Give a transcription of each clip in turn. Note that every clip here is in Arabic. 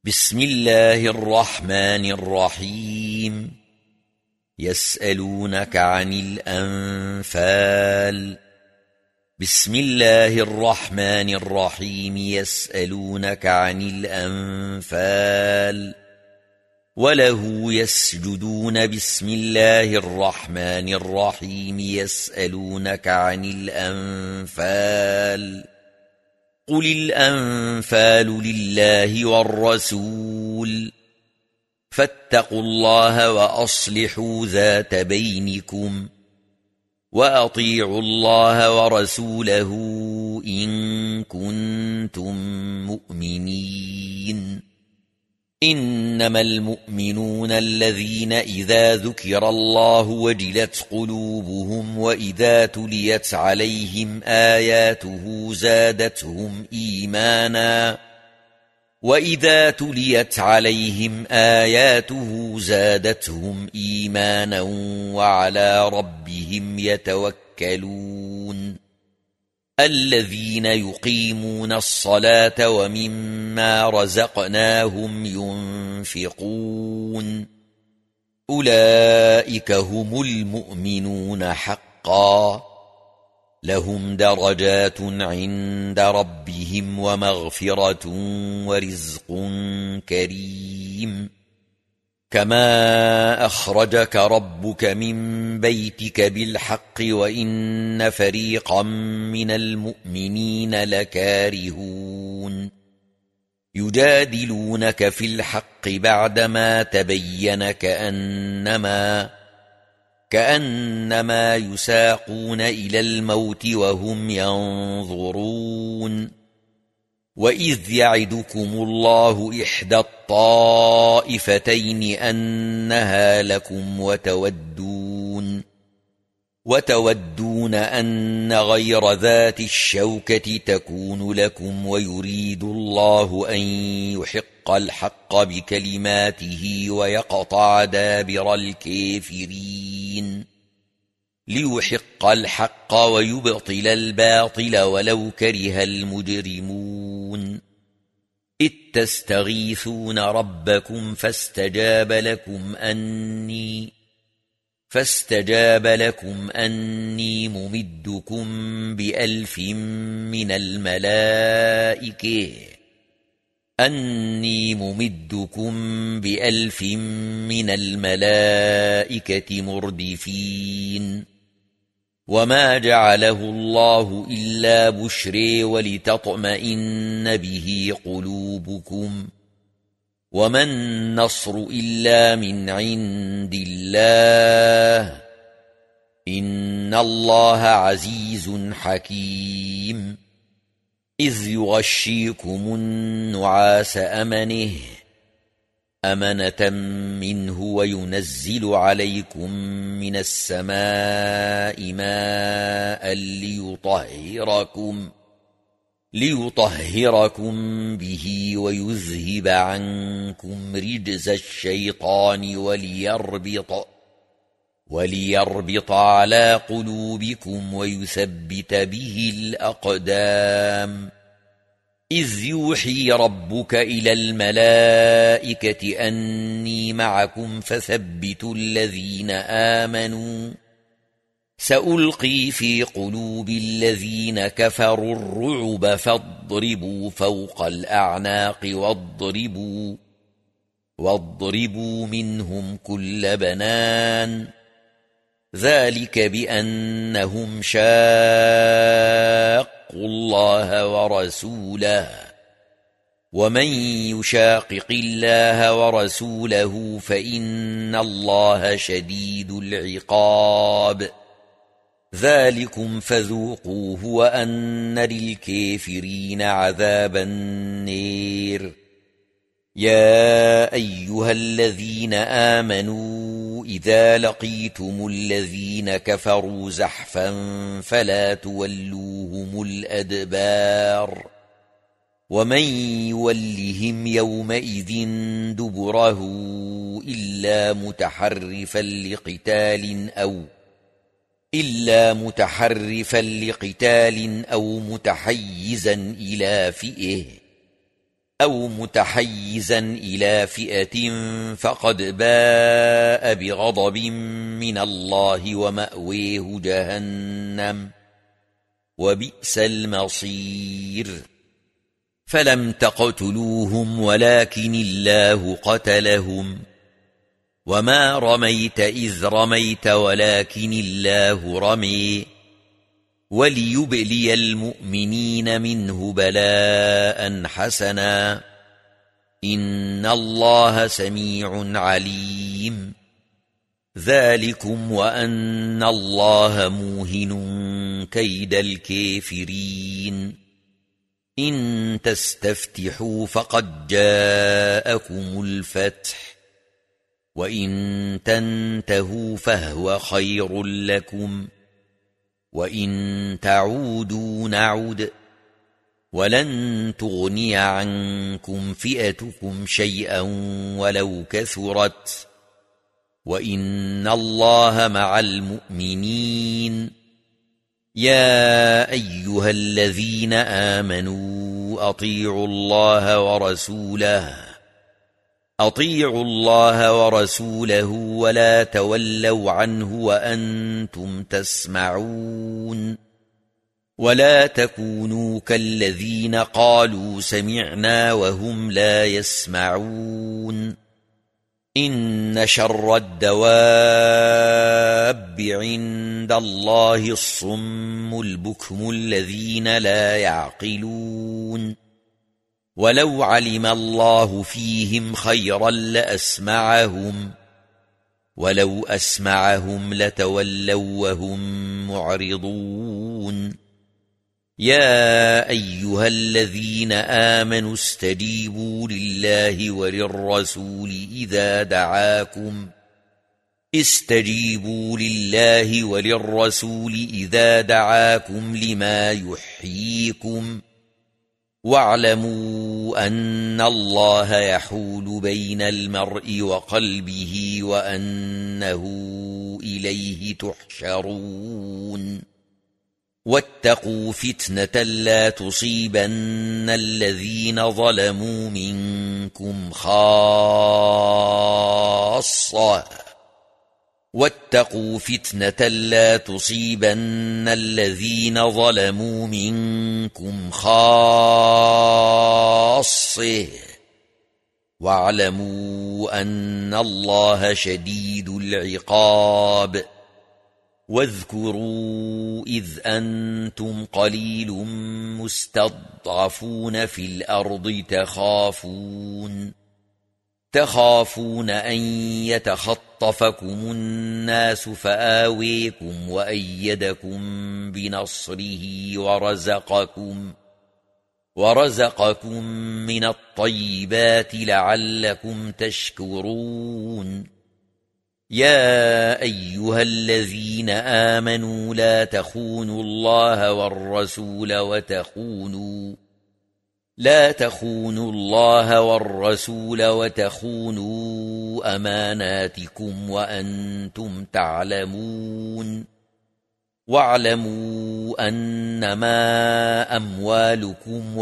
بسم الله الرحمن الرحيم يسألونك عن الأنفال بسم الله الرحمن الرحيم يسألونك عن الأنفال وله يسجدون بسم الله الرحمن الرحيم يسألونك عن الأنفال قل الأنفال لله والرسول فاتقوا الله وأصلحوا ذات بينكم وأطيعوا الله ورسوله إن كنتم مؤمنين إنما المؤمنون الذين إذا ذكر الله وجلت قلوبهم وإذا تليت عليهم آياته زادتهم إيمانا وعلى ربهم يتوكلون الذين يقيمون الصلاة ومما رزقناهم ينفقون أولئك هم المؤمنون حقا لهم درجات عند ربهم ومغفرة ورزق كريم كما أخرجك ربك من بيتك بالحق وإن فريقا من المؤمنين لكارهون يجادلونك في الحق بعدما تبين كأنما يساقون إلى الموت وهم ينظرون وإذ يعدكم الله إحدى الطائفتين أنها لكم وتودون أن غير ذات الشوكة تكون لكم ويريد الله أن يحق الحق بكلماته ويقطع دابر الكافرين ليحق الحق ويبطل الباطل ولو كره المجرمون إذ تستغيثون ربكم فاستجاب لكم أني ممدكم بألف من الملائكة مردفين وما جعله الله إلا بشرى ولتطمئن به قلوبكم وما النصر إلا من عند الله إن الله عزيز حكيم إذ يغشيكم النعاس أمنة منه وينزل عليكم من السماء ماء ليطهركم به ويذهب عنكم رجز الشيطان وليربط على قلوبكم ويثبت به الأقدام إذ يوحي ربك إلى الملائكة أني معكم فثبتوا الذين آمنوا سألقي في قلوب الذين كفروا الرعب فاضربوا فوق الأعناق واضربوا منهم كل بنان ذلك بأنهم شاقوا الله ورسوله ومن يشاقق الله ورسوله فإن الله شديد العقاب ذلكم فذوقوه وأن للكافرين عذاب النير يا أيها الذين آمنوا إذا لقيتم الذين كفروا زحفا فلا تولوهم الأدبار ومن يولهم يومئذ دبره إلا متحرفا لقتال أو متحيزا إلى فئة أو متحيزا إلى فئة فقد باء بغضب من الله ومأويه جهنم وبئس المصير فلم تقتلوهم ولكن الله قتلهم وما رميت إذ رميت ولكن الله رمي وليبلي المؤمنين منه بلاء حسنا إن الله سميع عليم ذلكم وأن الله موهن كيد الكافرين إن تستفتحوا فقد جاءكم الفتح وإن تنتهوا فهو خير لكم وإن تعودوا نعد ولن تغني عنكم فئتكم شيئا ولو كثرت وإن الله مع المؤمنين يا أيها الذين آمنوا أطيعوا الله ورسوله ولا تولوا عنه وأنتم تسمعون ولا تكونوا كالذين قالوا سمعنا وهم لا يسمعون إن شر الدواب عند الله الصم البكم الذين لا يعقلون ولو علم الله فيهم خيرا لأسمعهم ولو أسمعهم لتولوا وهم معرضون يا أيها الذين آمنوا استجيبوا لله وللرسول إذا دعاكم لما يحييكم واعلموا أن الله يحول بين المرء وقلبه وأنه إليه تحشرون واتقوا فتنة لا تصيبن الذين ظلموا منكم خاصة واتقوا فتنة لا تصيبن الذين ظلموا منكم خاصة واعلموا أن الله شديد العقاب واذكروا إذ أنتم قليل مستضعفون في الأرض تخافون أن يتخطفكم الناس فآويكم وأيدكم بنصره ورزقكم من الطيبات لعلكم تشكرون يا أيها الذين آمنوا لا تخونوا الله والرسول وتخونوا أماناتكم وأنتم تعلمون واعلموا أنما أموالكم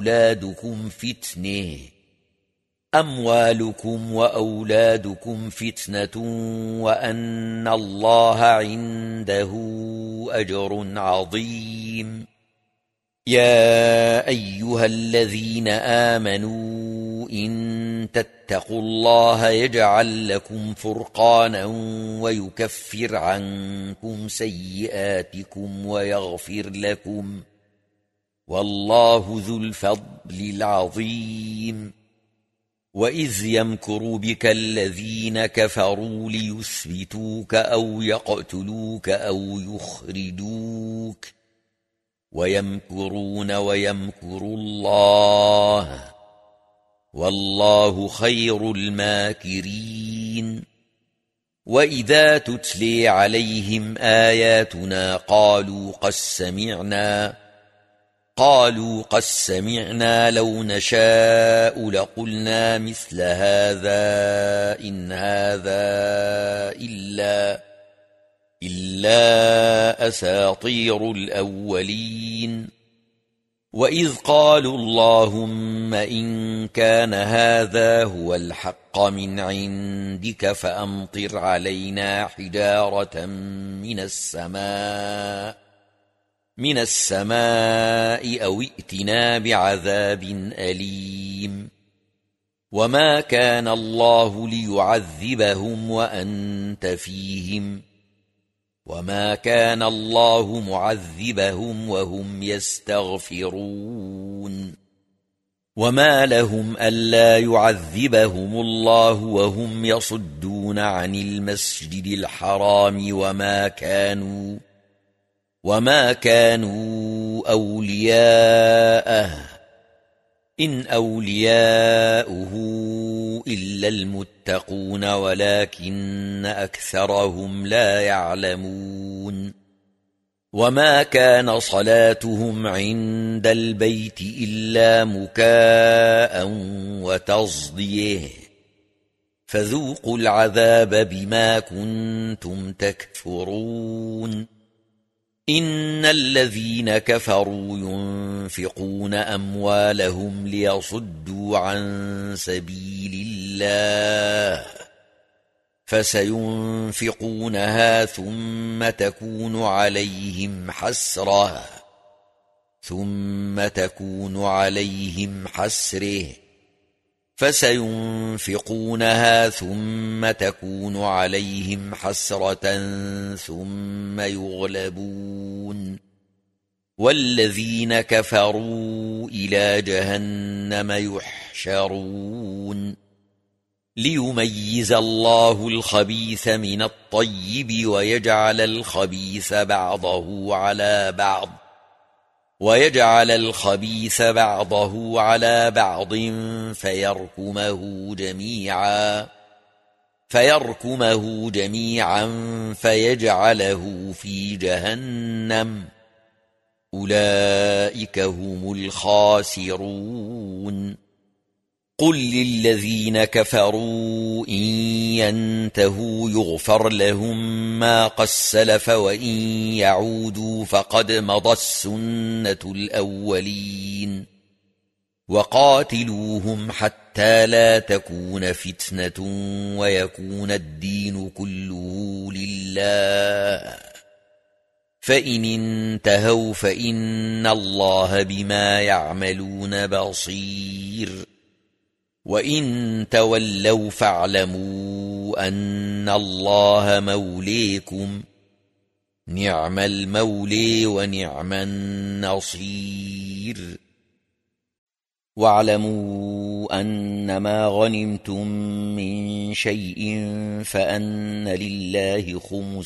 وأولادكم فتنة وأن الله عنده أجر عظيم يا أيها الذين آمنوا إن تتقوا الله يجعل لكم فرقانا ويكفر عنكم سيئاتكم ويغفر لكم والله ذو الفضل العظيم وإذ يمكر بك الذين كفروا ليثبتوك أو يقتلوك أو يخرجوك ويمكرون ويمكر الله والله خير الماكرين وإذا تتلي عليهم آياتنا قالوا قد سمعنا لو نشاء لقلنا مثل هذا إن هذا إلا أساطير الأولين وإذ قالوا اللهم إن كان هذا هو الحق من عندك فأمطر علينا حجارة من السماء أو ائتنا بعذاب أليم وما كان الله ليعذبهم وأنت فيهم وما كان الله معذبهم وهم يستغفرون وما لهم ألا يعذبهم الله وهم يصدون عن المسجد الحرام وما كانوا أولياءه إن أولياؤه إلا المتقون ولكن أكثرهم لا يعلمون وما كان صلاتهم عند البيت إلا مكاء وتصديه فذوقوا العذاب بما كنتم تكفرون إن الذين كفروا ينفقون أموالهم ليصدوا عن سبيل الله فسينفقونها ثم تكون عليهم حسرة ثم يغلبون والذين كفروا إلى جهنم يحشرون ليميز الله الخبيث من الطيب ويجعل الخبيث بعضه على بعض فيركمه جميعا فيجعله في جهنم أولئك هم الخاسرون قل للذين كفروا إن ينتهوا يغفر لهم ما قد سلف وإن يعودوا فقد مضت سنة الأولين وقاتلوهم حتى لا تكون فتنة ويكون الدين كله لله فإن انتهوا فإن الله بما يعملون بصير وإن تولوا فاعلموا أن الله موليكم نعم المولي ونعم النصير واعلموا أنما غنمتم من شيء فأن لله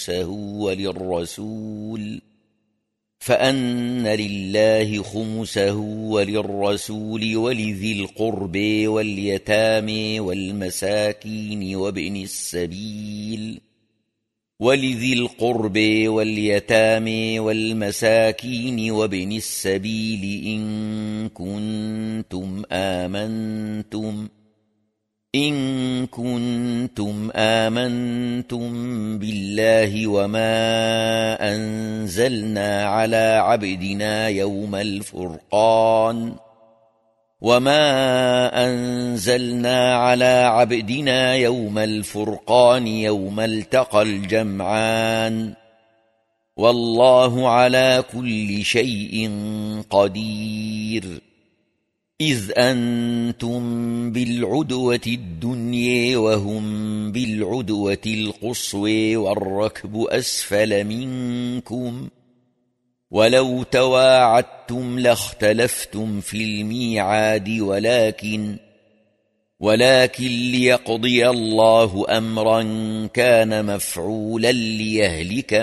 خمسه وللرسول ولذي القرب واليتامى والمساكين وابن السبيل إن كنتم آمنتم بالله وما أنزلنا على عبدنا يوم الفرقان يوم التقى الجمعان والله على كل شيء قدير إذ أنتم بالعدوة الدنيا وهم بالعدوة القصوى والركب أسفل منكم ولو تواعدتم لاختلفتم في الميعاد ولكن ليقضي الله أمرا كان مفعولا ليهلك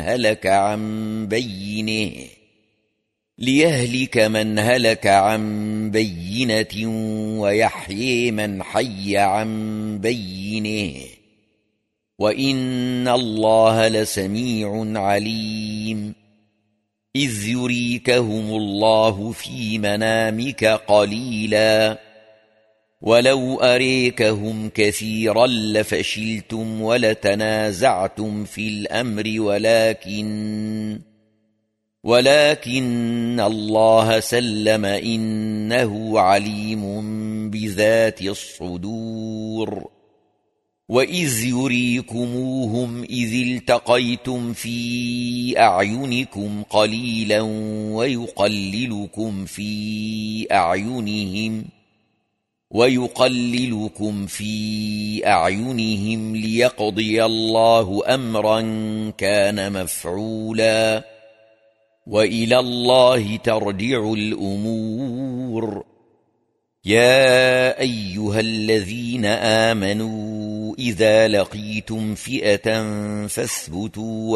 من هلك عن بينة ويحيي من حي عن بينه وإن الله لسميع عليم إذ يريكهم الله في منامك قليلا ولو أريكهم كثيرا لفشلتم ولتنازعتم في الأمر ولكن الله سلم إنه عليم بذات الصدور وإذ يريكموهم إذ التقيتم في أعينكم قليلا ويقللكم في أعينهم ليقضي الله أمرا كان مفعولا وإلى الله ترجع الأمور يا أيها الذين آمنوا إذا لقيتم فئة فاثبتوا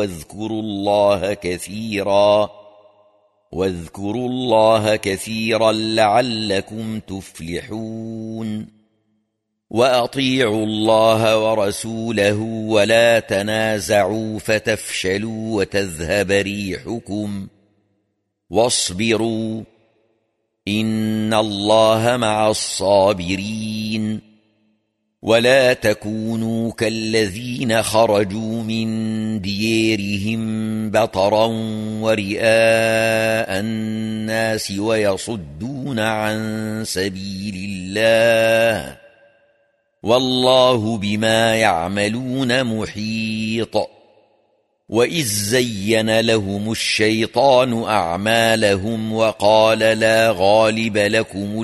واذكروا الله كثيرا لعلكم تفلحون وأطيعوا الله ورسوله ولا تنازعوا فتفشلوا وتذهب ريحكم واصبروا إن الله مع الصابرين ولا تكونوا كالذين خرجوا من ديارهم بطرا ورئاء الناس ويصدون عن سبيل الله والله بما يعملون محيط وإذ زين لهم الشيطان أعمالهم وقال لا غالب لكم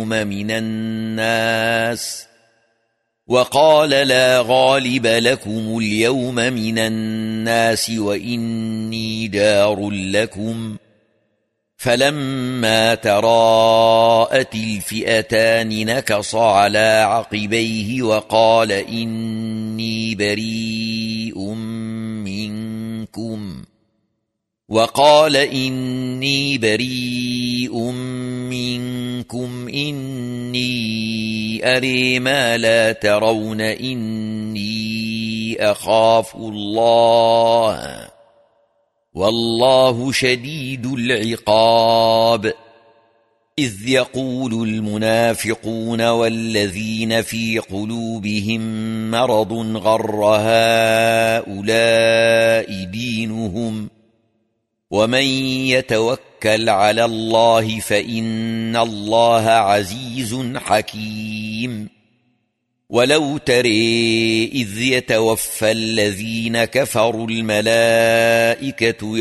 اليوم من الناس وإني جار لكم فلما تراءت الفئتان نكص على عقبيه وقال إني بريء منكم إني أري ما لا ترون إني أخاف الله والله شديد العقاب إذ يقول المنافقون والذين في قلوبهم مرض غر هؤلاء دينهم ومن يتوكل على الله فإن الله عزيز حكيم ولو ترى إذ يتوفى الذين كفروا الملائكة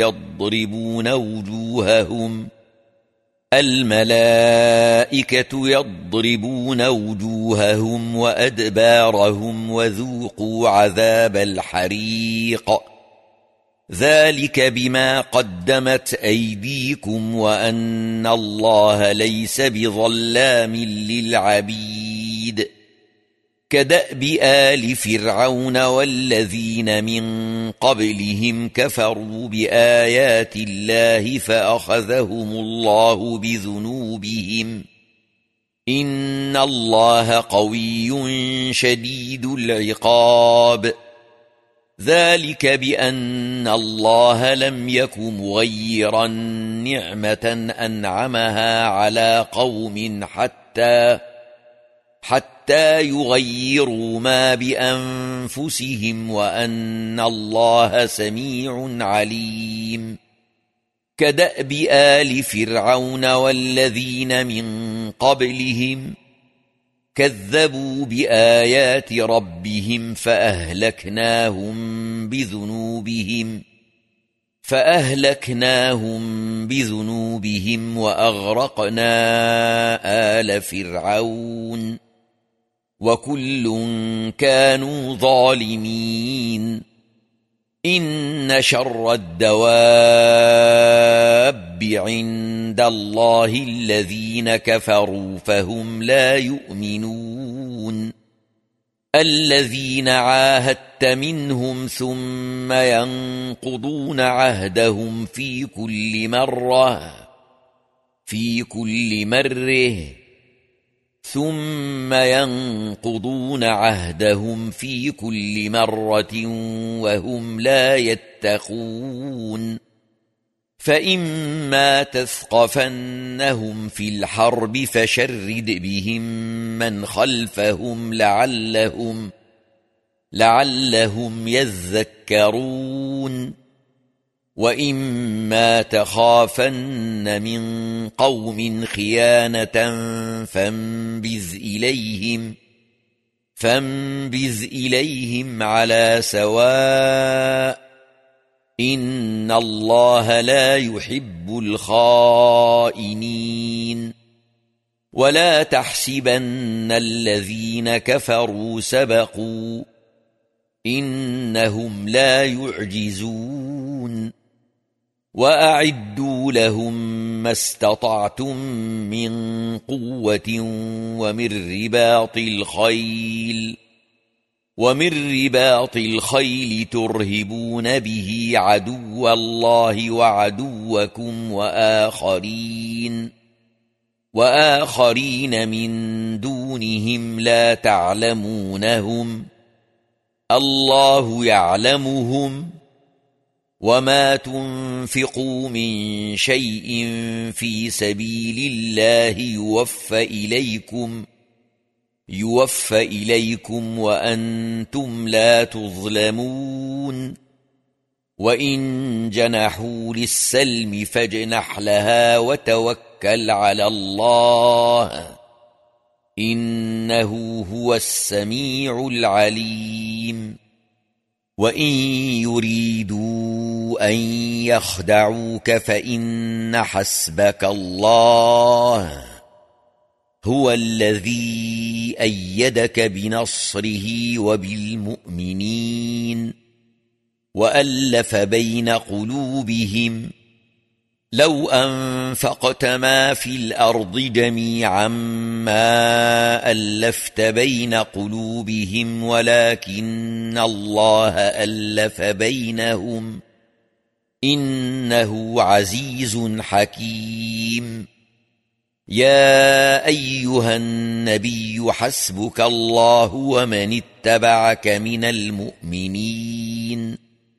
يضربون وجوههم وأدبارهم وذوقوا عذاب الحريق ذلك بما قدمت أيديكم وأن الله ليس بظلام للعبيد كدأب آل فرعون والذين من قبلهم كفروا بآيات الله فأخذهم الله بذنوبهم إن الله قوي شديد العقاب ذلك بأن الله لم يك مغيرا نعمة أنعمها على قوم حتى يغيروا ما بأنفسهم وأن الله سميع عليم كدأب آل فرعون والذين من قبلهم كذبوا بآيات ربهم فأهلكناهم بذنوبهم وأغرقنا آل فرعون وكل كانوا ظالمين إن شر الدواب عند الله الذين كفروا فهم لا يؤمنون الذين عاهدت منهم ثم ينقضون عهدهم في كل مرة وهم لا يتقون فإما تثقفنهم في الحرب فشرد بهم من خلفهم لعلهم يذكرون وإما تخافن من قوم خيانة فانبذ إليهم على سواء إن الله لا يحب الخائنين ولا تحسبن الذين كفروا سبقوا إنهم لا يعجزون وأعدوا لهم ما استطعتم من قوة ومن رباط الخيل ترهبون به عدو الله وعدوكم وآخرين من دونهم لا تعلمونهم الله يعلمهم وما تنفقوا من شيء في سبيل الله يوفى إليكم وأنتم لا تظلمون وإن جنحوا للسلم فاجنح لها وتوكل على الله إنه هو السميع العليم وإن يريدوا أن يخدعوك فإن حسبك الله هو الذي أيدك بنصره وبالمؤمنين وألف بين قلوبهم لو أنفقت ما في الأرض جميعا ما ألفت بين قلوبهم ولكن الله ألف بينهم إنه عزيز حكيم يا أيها النبي حسبك الله ومن اتبعك من المؤمنين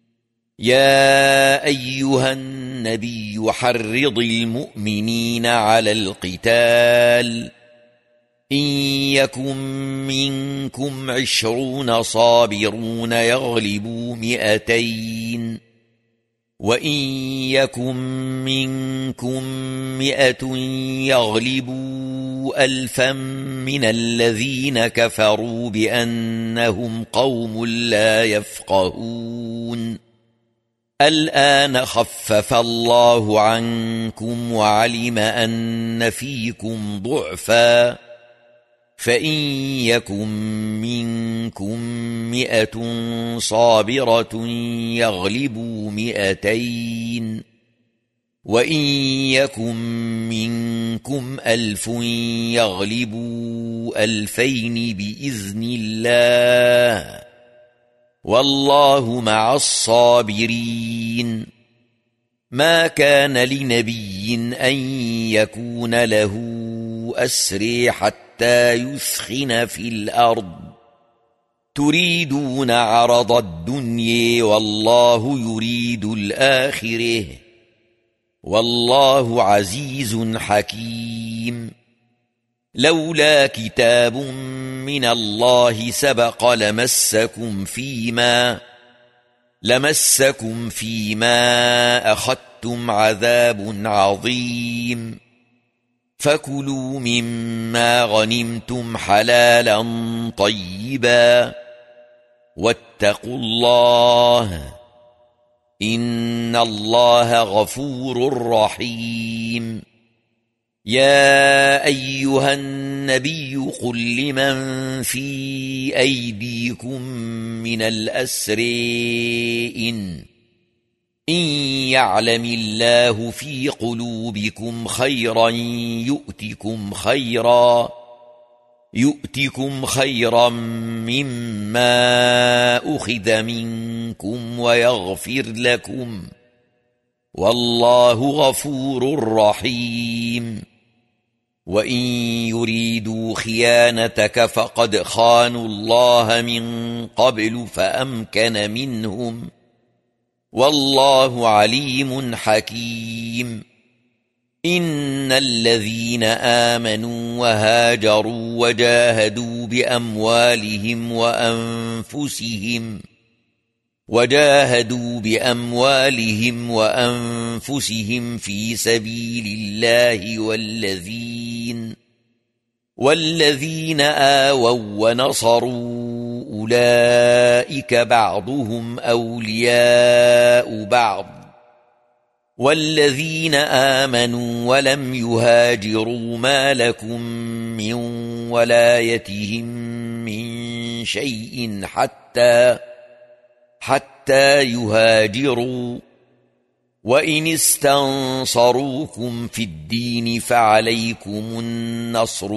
يا أيها النبي حرض المؤمنين على القتال إن يكن منكم 20 صابرون يغلبوا 200 وإن يكن منكم 100 يغلبوا 1000 من الذين كفروا بأنهم قوم لا يفقهون الآن خفف الله عنكم وعلم أن فيكم ضعفا فإن يكن منكم 100 صابرة يغلبوا 200 وإن يكن منكم 1000 يغلبوا 2000 بإذن الله والله مع الصابرين ما كان لنبي أن يكون له أسرى حتى يثخن في الأرض تريدون عرض الدنيا والله يريد الآخرة والله عزيز حكيم لولا كتاب من الله سبق لمسكم فيما أخذتم عذاب عظيم فكلوا مما غنمتم حلالا طيبا واتقوا الله إن الله غفور رحيم يا أيها النبي قل لمن في أيديكم من الأسرى إن يعلم الله في قلوبكم خيرا يؤتكم خيرا مما أخذ منكم ويغفر لكم والله غفور رحيم وإن يريدوا خيانتك فقد خانوا الله من قبل فأمكن منهم والله عليم حكيم إن الذين آمنوا وهاجروا وجاهدوا بأموالهم وجاهدوا بأموالهم وأنفسهم في سبيل الله والذين آووا ونصروا أولئك بعضهم أولياء بعض والذين آمنوا ولم يهاجروا ما لكم من ولايتهم من شيء حتى يهاجروا وإن استنصروكم في الدين فعليكم النصر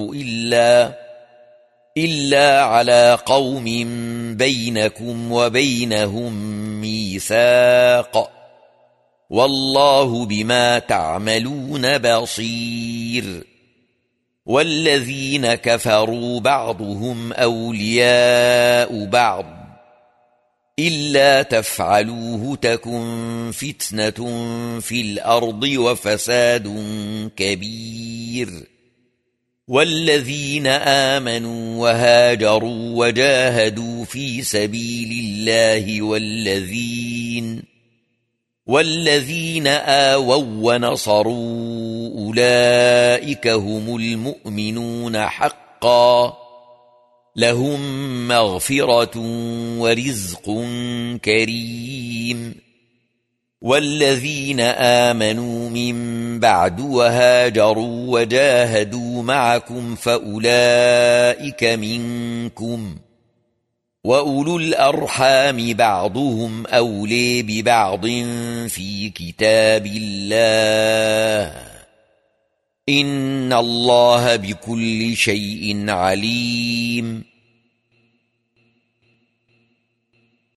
إلا على قوم بينكم وبينهم ميثاق والله بما تعملون بصير والذين كفروا بعضهم أولياء بعض إلا تفعلوه تكن فتنة في الأرض وفساد كبير والذين آمنوا وهاجروا وجاهدوا في سبيل الله والذين آووا ونصروا أولئك هم المؤمنون حقا لهم مغفرة ورزق كريم والذين آمنوا من بعد وهاجروا وجاهدوا معكم فأولئك منكم وأولو الأرحام بعضهم أولي ببعض في كتاب الله إن الله بكل شيء عليم